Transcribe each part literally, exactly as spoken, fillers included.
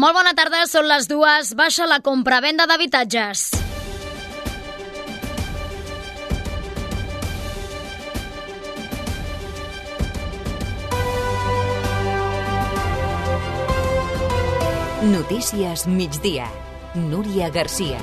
Molt bona tarda, són les dues. Baixa la compra-venda d'habitatges. Notícies migdia. Núria Garcia.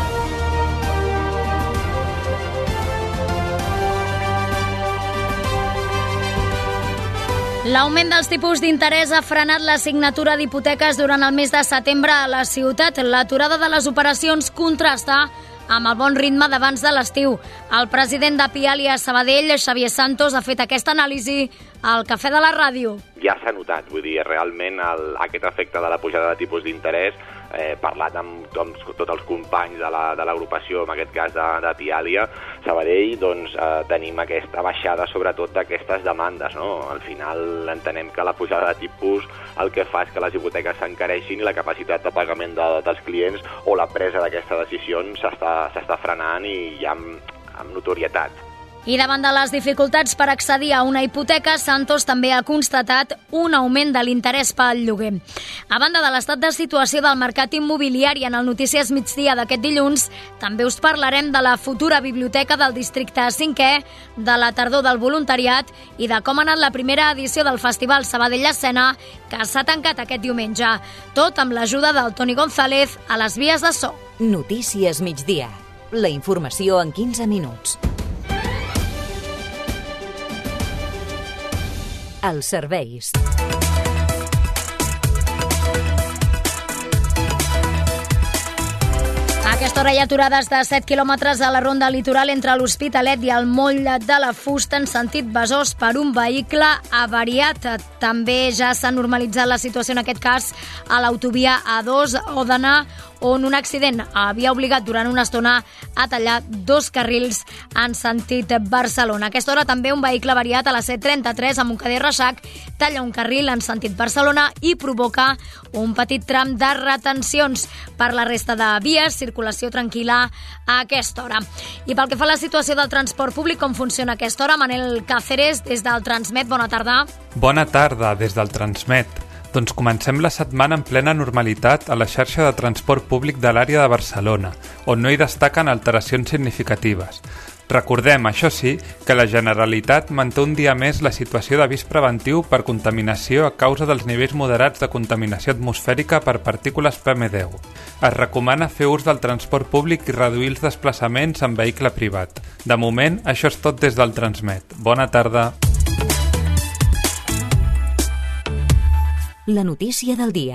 L'augment dels tipus d'interès ha frenat la signatura d'hipoteques durant el mes de setembre a la ciutat. L'aturada de les operacions contrasta amb el bon ritme d'abans de l'estiu. El president de Pialia Sabadell, Xavier Santos, ha fet aquesta anàlisi al Cafè de la Ràdio. Ja s'ha notat, vull dir, realment el, aquest efecte de la pujada de tipus d'interès, eh, parlat amb, amb tots els companys de l'agrupació, en aquest cas de, de Pialia Sabadell, doncs eh, tenim aquesta baixada sobretot d'aquestes demandes, no? Al final entenem que la pujada de tipus el que fa és que les hipoteques s'encareixin i la capacitat de pagament de, dels clients o la presa d'aquesta decisió s'està frenant i ja amb, amb notorietat. I davant de les dificultats per accedir a una hipoteca, Santos també ha constatat un augment de l'interès pel lloguer. A banda de l'estat de situació del mercat immobiliari en el Notícies Migdia d'aquest dilluns, també us parlarem de la futura biblioteca del districte cinquè, de la tardor del voluntariat i de com ha anat la primera edició del Festival Sabadell Escena, que s'ha tancat aquest diumenge. Tot amb l'ajuda del Toni González a les vies de so. Notícies migdia. La informació en quinze minuts. Els serveis. A aquesta hora hi ha aturades de set quilòmetres a la ronda litoral entre l'Hospitalet i el Moll de la Fusta en sentit Besòs per un vehicle avariat. També ja s'ha normalitzat la situació en aquest cas a l'autovia A dos Òdena, on un accident havia obligat durant una estona a tallar dos carrils en sentit Barcelona. A aquesta hora també un vehicle avariat a la C trenta-tres a Montcada i Reixac talla un carril en sentit Barcelona i provoca un petit tram de retencions. Per la resta de vies, circulació tranquil·la a aquesta hora. I pel que fa a la situació del transport públic, com funciona a aquesta hora? Manel Cáceres, des del Transmet, bona tarda. Bona tarda, des del Transmet. Doncs comencem la setmana en plena normalitat a la xarxa de transport públic de l'àrea de Barcelona, on no hi destaquen alteracions significatives. Recordem, això sí, que la Generalitat manté un dia més la situació d'avís preventiu per contaminació a causa dels nivells moderats de contaminació atmosfèrica per partícules P M deu. Es recomana fer ús del transport públic i reduir els desplaçaments en vehicle privat. De moment, això és tot des del Transmet. Bona tarda. La notícia del dia.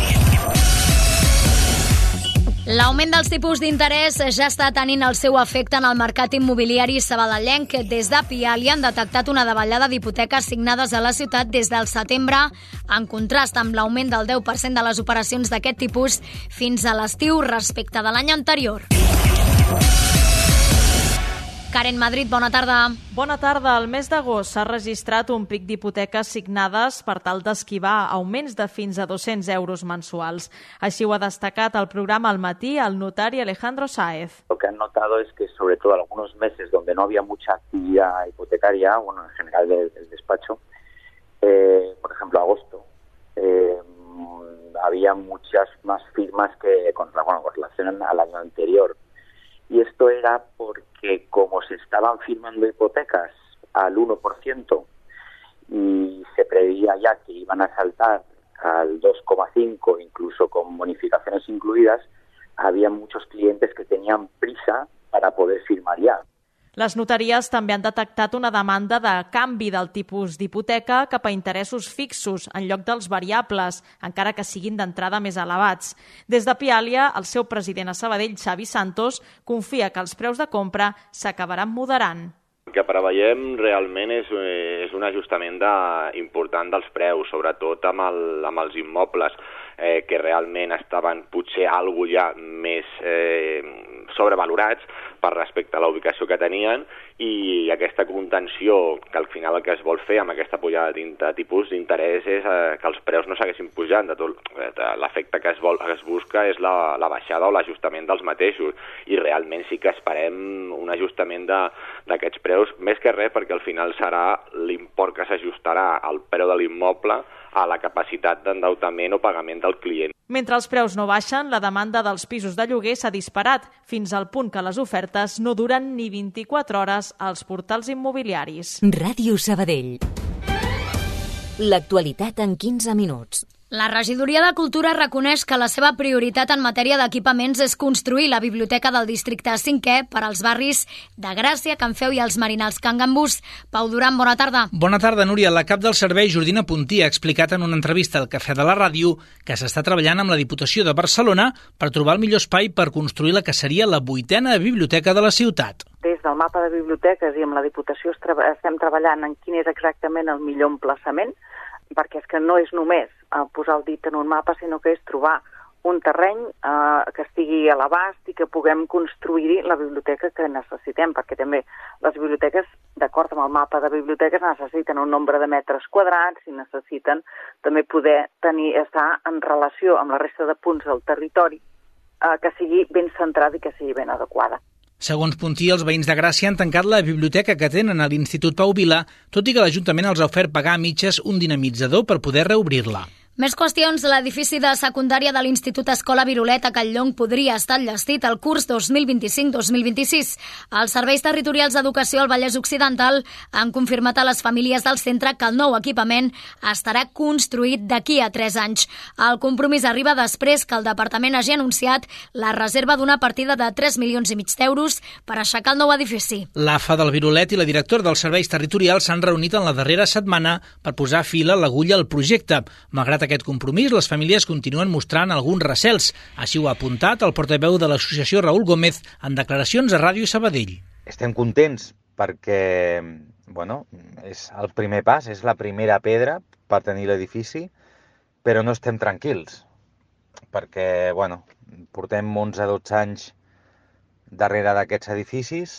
L'augment dels tipus d'interès ja està tenint el seu efecte en el mercat immobiliari sabadellenc. Des de Pialia han detectat una davallada d'hipoteques signades a la ciutat des del setembre, en contrast amb l'augment del deu per cent de les operacions d'aquest tipus fins a l'estiu respecte de l'any anterior. Karen Madrid, bona tarda. Bona tarda. El mes d'agost s'ha registrat un pic d'hipoteques signades per tal d'esquivar augments de fins a dos-cents euros mensuals. Així ho ha destacat al programa Al Matí el notari Alejandro Sáez. Lo que han notado es que sobre todo algunos meses donde no había mucha actividad hipotecaria, bueno, en general del, del despacho, eh, por ejemplo agosto, eh, había muchas más firmas que con, bueno, con relación al año anterior. Y esto era porque como se estaban firmando hipotecas al uno por ciento y se preveía ya que iban a saltar al dos coma cinco, incluso con bonificaciones incluidas, había muchos clientes que tenían prisa para poder firmar ya. Les notaries també han detectat una demanda de canvi del tipus d'hipoteca cap a interessos fixos en lloc dels variables, encara que siguin d'entrada més elevats. Des de Pialia, el seu president a Sabadell, Xavi Santos, confia que els preus de compra s'acabaran moderant. El que preveiem realment és, és un ajustament de, important dels preus, sobretot amb, el, amb els immobles, eh, que realment estaven potser algo ja més eh, sobrevalorats, per respecte a la ubicació que tenien, i aquesta contenció, que al final el que es vol fer amb aquesta pujada de tipus d'interès és eh, que els preus no s'haguessin pujant. De tot, l'efecte que es, vol, que es busca és la, la baixada o l'ajustament dels mateixos, i realment sí que esperem un ajustament d'aquests preus, més que res perquè al final serà l'import que s'ajustarà al preu de l'immoble a la capacitat d'endeutament o pagament del client. Mentre els preus no baixen, la demanda dels pisos de lloguer s'ha disparat, fins al punt que les ofertes no duren ni vint-i-quatre hores als portals immobiliaris. Ràdio Sabadell. L'actualitat en quinze minuts. La Regidoria de Cultura reconeix que la seva prioritat en matèria d'equipaments és construir la biblioteca del districte cinquè per als barris de Gràcia, Can Feu i els Marinals Can Gambús. Pau Duran, bona tarda. Bona tarda, Núria. La cap del servei, Jordina Puntí, ha explicat en una entrevista al Cafè de la Ràdio que s'està treballant amb la Diputació de Barcelona per trobar el millor espai per construir la que seria la vuitena biblioteca de la ciutat. Des del mapa de biblioteques i amb la Diputació estem treballant en quin és exactament el millor emplaçament, perquè és que no és només eh, posar el dit en un mapa, sinó que és trobar un terreny eh, que estigui a l'abast i que puguem construir la biblioteca que necessitem, perquè també les biblioteques, d'acord amb el mapa de biblioteques, necessiten un nombre de metres quadrats i necessiten també poder tenir estar en relació amb la resta de punts del territori eh, que sigui ben centrada i que sigui ben adequada. Segons Puntí, els veïns de Gràcia han tancat la biblioteca que tenen a l'Institut Pau Vila, tot i que l'Ajuntament els ha ofert pagar a mitges un dinamitzador per poder reobrir-la. Més qüestions. L'edifici de secundària de l'Institut Escola Virolet a Catlllonc podria estar enllestit al curs dos mil vint-i-cinc dos mil vint-i-sis. Els serveis territorials d'educació al Vallès Occidental han confirmat a les famílies del centre que el nou equipament estarà construït d'aquí a tres anys. El compromís arriba després que el departament hagi anunciat la reserva d'una partida de tres milions i mig d'euros per aixecar el nou edifici. L'A F A del Virolet i la directora dels serveis territorials s'han reunit en la darrera setmana per posar fil a l'agulla al projecte. Malgrat aquest compromís, les famílies continuen mostrant alguns recels. Així ho ha apuntat el portaveu de l'associació Raül Gómez en declaracions a Ràdio Sabadell. Estem contents perquè bueno, és el primer pas, és la primera pedra per tenir l'edifici, però no estem tranquils, perquè bueno, portem onze a dotze anys darrere d'aquests edificis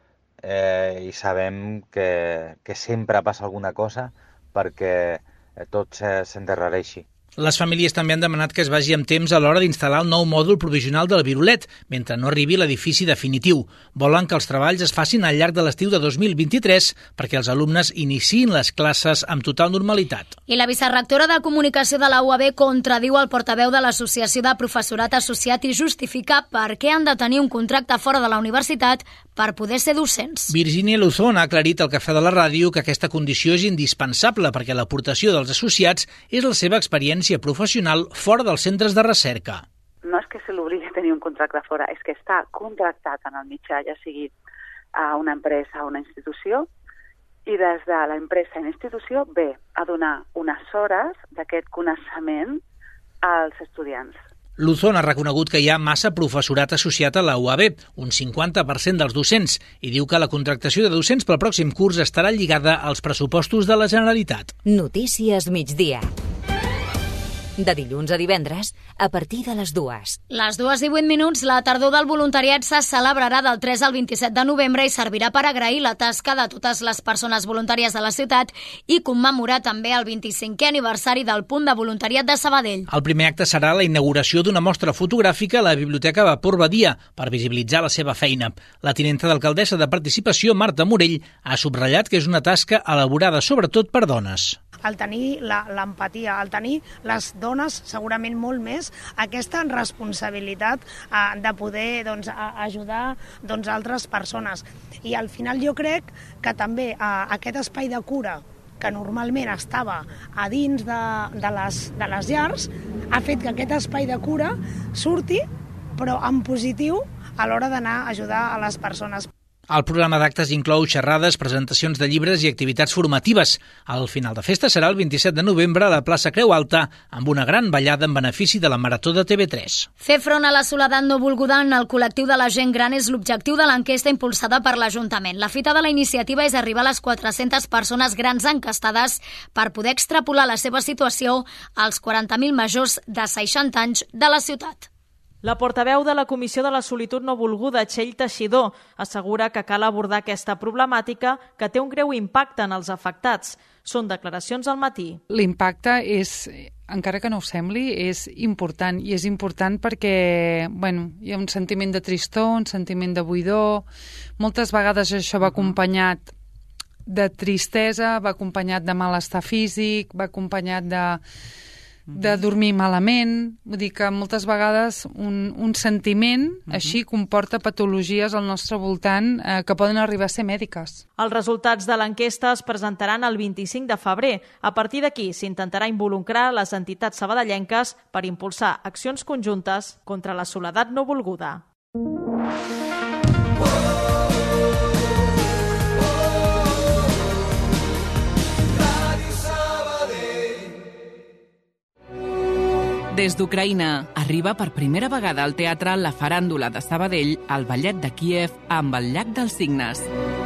eh, i sabem que, que sempre passa alguna cosa perquè tot s'endarrereixi. Les famílies també han demanat que es vagi amb temps a l'hora d'instal·lar el nou mòdul provisional del Virolet, mentre no arribi l'edifici definitiu. Volen que els treballs es facin al llarg de l'estiu de dos mil vint-i-tres perquè els alumnes iniciïn les classes amb total normalitat. I la vicerectora de Comunicació de la U A B contradiu el portaveu de l'Associació de Professorat Associat i justifica per què han de tenir un contracte fora de la universitat per poder ser docents. Virginia Luzón ha aclarit al Cafè de la Ràdio que aquesta condició és indispensable perquè l'aportació dels associats és la seva experiència professional fora dels centres de recerca. No és que se l'obligui a tenir un contracte fora, és que està contractat en el mitjà, ja sigui a una empresa o una institució, i des de l'empresa i l'institució ve a donar unes hores d'aquest coneixement als estudiants. Luzón ha reconegut que hi ha massa professorat associat a la U A B, un cinquanta per cent dels docents, i diu que la contractació de docents pel pròxim curs estarà lligada als pressupostos de la Generalitat. Notícies migdia. De dilluns a divendres, a partir de les dues. Les dues i vuit minuts, la tardor del voluntariat se celebrarà del tres al vint-i-set de novembre i servirà per agrair la tasca de totes les persones voluntàries de la ciutat i commemorar també el vint-i-cinquè aniversari del Punt de Voluntariat de Sabadell. El primer acte serà la inauguració d'una mostra fotogràfica a la Biblioteca Vapor Badia per visibilitzar la seva feina. La tinenta d'alcaldessa de Participació, Marta Morell, ha subratllat que és una tasca elaborada sobretot per dones. El tenir l'empatia, el tenir les dones segurament molt més aquesta responsabilitat eh, de poder doncs, ajudar doncs, altres persones. I al final jo crec que també eh, aquest espai de cura que normalment estava a dins de, de, les, de les llars ha fet que aquest espai de cura surti, però en positiu a l'hora d'anar a ajudar a les persones. El programa d'actes inclou xerrades, presentacions de llibres i activitats formatives. El final de festa serà el vint-i-set de novembre a la plaça Creu Alta, amb una gran ballada en benefici de la Marató de T V tres. Fer front a la soledat no volguda en el col·lectiu de la gent gran és l'objectiu de l'enquesta impulsada per l'Ajuntament. La fita de la iniciativa és arribar a les quatre-centes persones grans encastades per poder extrapolar la seva situació als quaranta mil majors de seixanta anys de la ciutat. La portaveu de la Comissió de la Solitud No Volguda, Txell Teixidor, assegura que cal abordar aquesta problemàtica que té un greu impacte en els afectats. Són declaracions al Matí. L'impacte és, encara que no ho sembli, és important. I és important perquè bueno, hi ha un sentiment de tristor, un sentiment de buidor. Moltes vegades això va acompanyat de tristesa, va acompanyat de malestar físic, va acompanyat de... de dormir malament, vull dir que moltes vegades un, un sentiment uh-huh. així comporta patologies al nostre voltant eh, que poden arribar a ser mèdiques. Els resultats de l'enquesta es presentaran el vint-i-cinc de febrer. A partir d'aquí s'intentarà involucrar les entitats sabadellenques per impulsar accions conjuntes contra la soledat no volguda. Des d'Ucraïna arriba per primera vegada al teatre la faràndula de Sabadell, el ballet de Kíev amb el llac dels Cignes.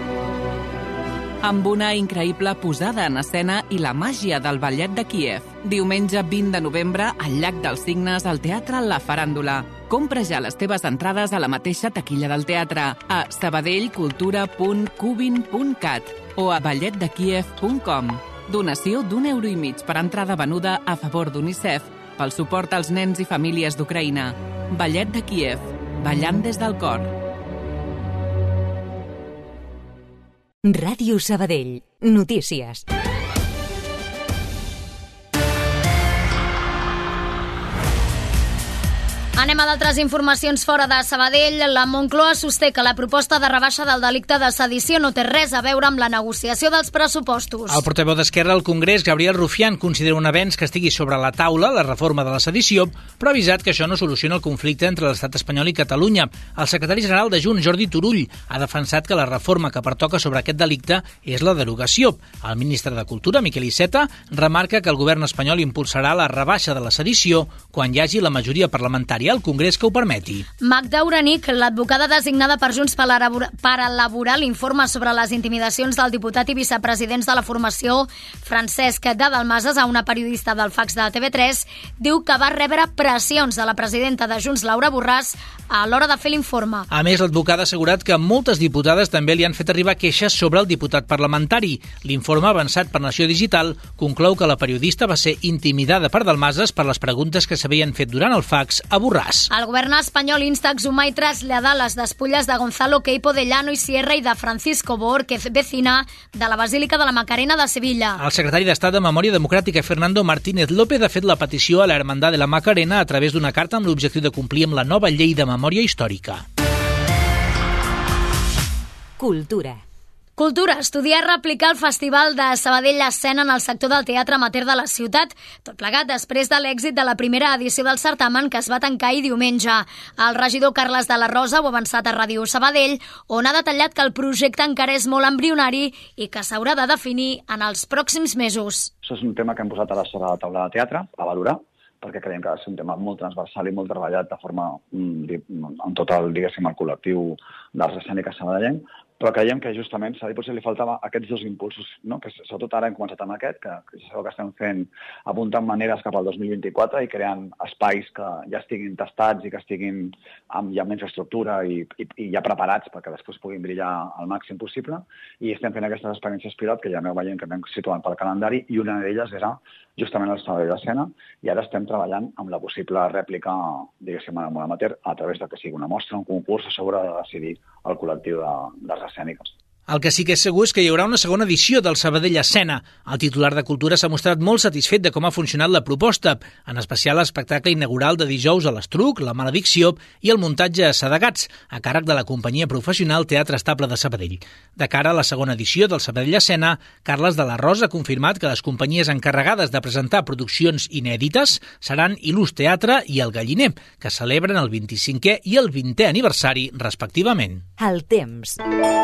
Amb una increïble posada en escena i la màgia del ballet de Kíev. Diumenge vint de novembre, al llac dels Cignes, al teatre La Faràndula. Compra ja les teves entrades a la mateixa taquilla del teatre, a sabadellcultura punt cubin punt cat o a ballet de kíev punt com. Donació d'un euro i mig per entrada venuda a favor d'UNICEF pel suport als nens i famílies d'Ucraïna. Ballet de Kíev, ballant des del cor. Ràdio Sabadell. Notícies. Anem a d'altres informacions fora de Sabadell. La Moncloa sosté que la proposta de rebaixa del delicte de sedició no té res a veure amb la negociació dels pressupostos. El portaveu d'Esquerra al Congrés, Gabriel Rufián, considera un avenç que estigui sobre la taula la reforma de la sedició, però ha avisat que això no soluciona el conflicte entre l'estat espanyol i Catalunya. El secretari general de Junts, Jordi Turull, ha defensat que la reforma que pertoca sobre aquest delicte és la derogació. El ministre de Cultura, Miquel Iceta, remarca que el govern espanyol impulsarà la rebaixa de la sedició quan hi hagi la majoria parlamentària al Congrés que ho permeti. Magda Uranic, l'advocada designada per Junts per elaborar l'informe sobre les intimidacions del diputat i vicepresident de la formació Francesc de Dalmases a una periodista del fax de T V tres, diu que va rebre pressions de la presidenta de Junts, Laura Borràs, a l'hora de fer l'informe. A més, l'advocada ha assegurat que moltes diputades també li han fet arribar queixes sobre el diputat parlamentari. L'informe avançat per Nació Digital conclou que la periodista va ser intimidada per Dalmases per les preguntes que s'havien fet durant el fax a Borràs. El govern espanyol insta a exhumar i traslladar les despulles de Gonzalo Queipo de Llano i Sierra i de Francisco Borquez Vecina de la Basílica de la Macarena de Sevilla. El secretari d'Estat de Memòria Democràtica, Fernando Martínez López, ha fet la petició a la Hermandad de la Macarena a través d'una carta amb l'objectiu de complir amb la nova llei de memòria històrica. Cultura. Cultura, estudiar i replicar el Festival de Sabadell Escena en el sector del teatre amateur de la ciutat, tot plegat després de l'èxit de la primera edició del certamen que es va tancar ahir diumenge. El regidor Carles de la Rosa ho ha avançat a Ràdio Sabadell, on ha detallat que el projecte encara és molt embrionari i que s'haurà de definir en els pròxims mesos. Això és un tema que hem posat ara sobre la taula de teatre, a valorar, perquè creiem que ha de ser un tema molt transversal i molt treballat de forma, en tot el, diguéssim, el col·lectiu d'arts escèniques sabadellenc, però creiem que justament a potser li faltava aquests dos impulsos, no? Que sobretot ara hem començat amb aquest, que, que ja sabeu que estem fent, apuntant maneres cap al dos mil vint-i-quatre i creant espais que ja estiguin tastats i que estiguin amb, ja amb infraestructura i, i, i ja preparats perquè després puguin brillar al màxim possible. I estem fent aquestes experiències pilot que ja aneu veient que anem situant pel calendari i una d'elles era justament el Sabadell Escena i ara estem treballant amb la possible rèplica, diguéssim, en el món amateur a través de que sigui una mostra, un concurs, a sobre de decidir el col·lectiu d'arts escèniques. El que sí que és segur és que hi haurà una segona edició del Sabadell Escena. El titular de Cultura s'ha mostrat molt satisfet de com ha funcionat la proposta, en especial l'espectacle inaugural de dijous a l'Estruc, La Maledicció i el muntatge a Sadegats, a càrrec de la companyia professional Teatre Estable de Sabadell. De cara a la segona edició del Sabadell Escena, Carles de la Rosa ha confirmat que les companyies encarregades de presentar produccions inèdites seran Il·lus Teatre i El Galliner, que celebren el vint-i-cinquè i el vintè aniversari, respectivament. El temps.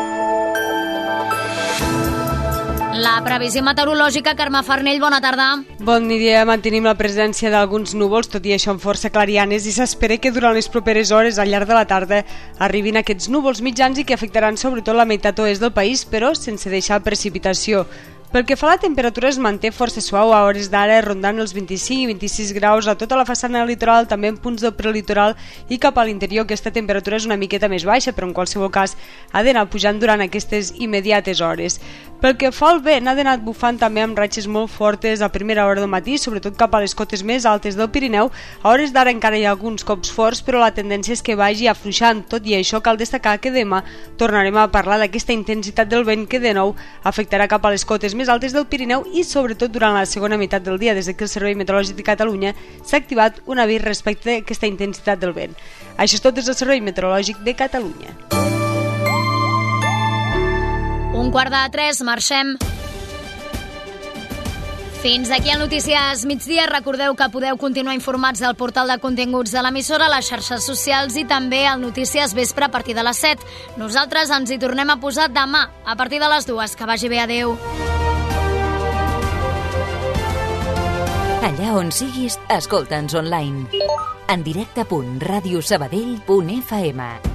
La previsió meteorològica, Carme Farnell, bona tarda. Bon dia, mantenim la presència d'alguns núvols, tot i això amb força clarianes, i s'espera que durant les properes hores, al llarg de la tarda, arribin aquests núvols mitjans i que afectaran sobretot la meitat oest del país, però sense deixar precipitació. Pel que fa a la temperatura es manté força suau a hores d'ara, rondant els vint-i-cinc i vint-i-sis graus a tota la façana litoral, també en punts del prelitoral i cap a l'interior. Aquesta temperatura és una miqueta més baixa, però en qualsevol cas ha d'anar pujant durant aquestes immediates hores. Pel que fa al vent, ha d'anar bufant també amb ratxes molt fortes a primera hora del matí, sobretot cap a les cotes més altes del Pirineu. A hores d'ara encara hi ha alguns cops forts, però la tendència és que vagi afluixant. Tot i això, cal destacar que demà tornarem a parlar d'aquesta intensitat del vent que de nou afectarà cap a les cotes més altes del Pirineu i sobretot durant la segona meitat del dia, des que el Servei Meteorològic de Catalunya s'ha activat un avís respecte a aquesta intensitat del vent. Això és tot des del Servei Meteorològic de Catalunya. Un quart de tres, marxem. Fins aquí el Notícies Migdia. Recordeu que podeu continuar informats del portal de continguts de l'emissora, les xarxes socials i també al Notícies Vespre a partir de les set. Nosaltres ens hi tornem a posar demà a partir de les dues. Que vagi bé, adeu. Allà on siguis, escolta'ns online. En directe punt radiosabadell punt f m.